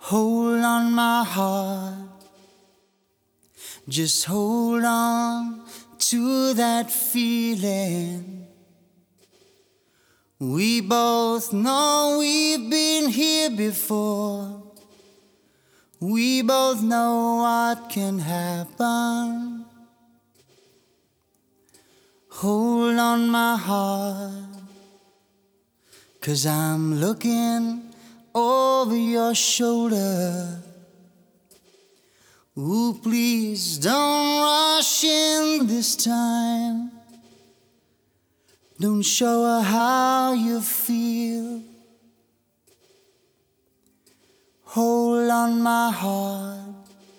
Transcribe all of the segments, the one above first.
Hold on, my heart, just hold on to that feeling. We both know we've been here before. We both know what can happen. Hold on, my heart, 'cause I'm looking over your shoulder. Ooh, please don't rush in this time. Don't show her how you feel. Hold on, my heart,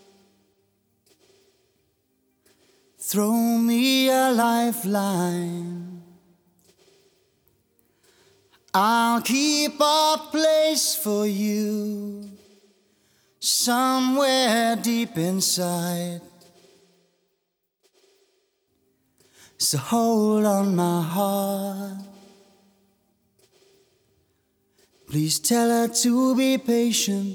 throw me a lifeline. I'll keep a place for you somewhere deep inside. So hold on, my heart, please tell her to be patient,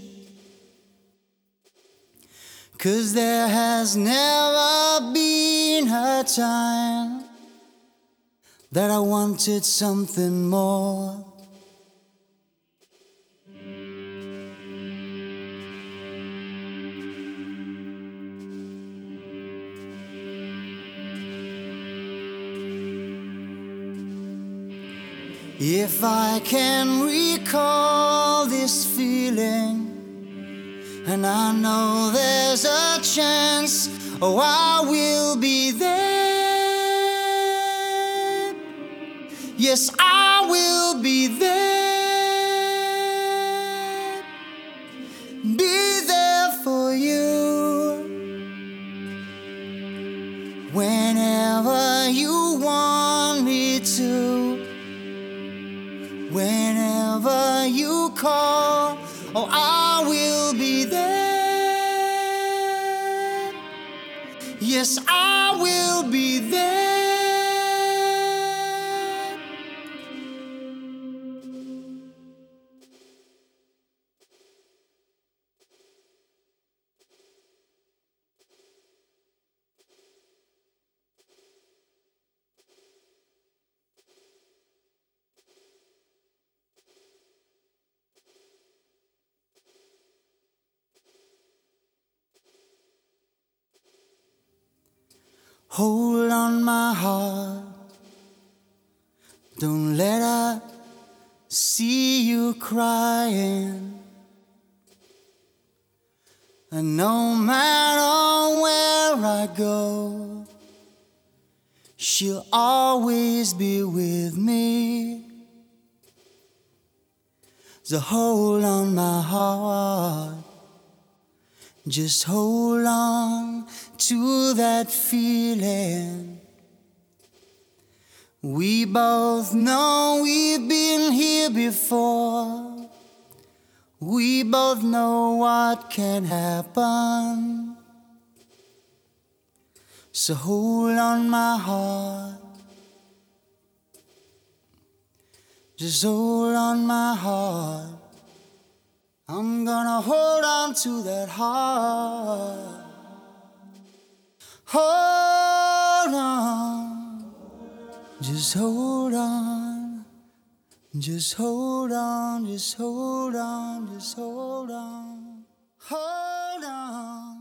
'cause there has never been a time that I wanted something more. If I can recall this feeling, and I know there's a chance, oh, I will be there. Yes, I will be there. Be there for you whenever you want me to. Whenever you call, oh, I will be there. Yes, I will be there. Hold on, my heart, don't let her see you crying. And no matter where I go, she'll always be with me. So hold on, my heart, just hold on to that feeling. We both know we've been here before. We both know what can happen. So hold on, my heart, just hold on, my heart. I'm gonna hold on to that heart. Hold on, just hold on, just hold on, just hold on, just hold on, hold on.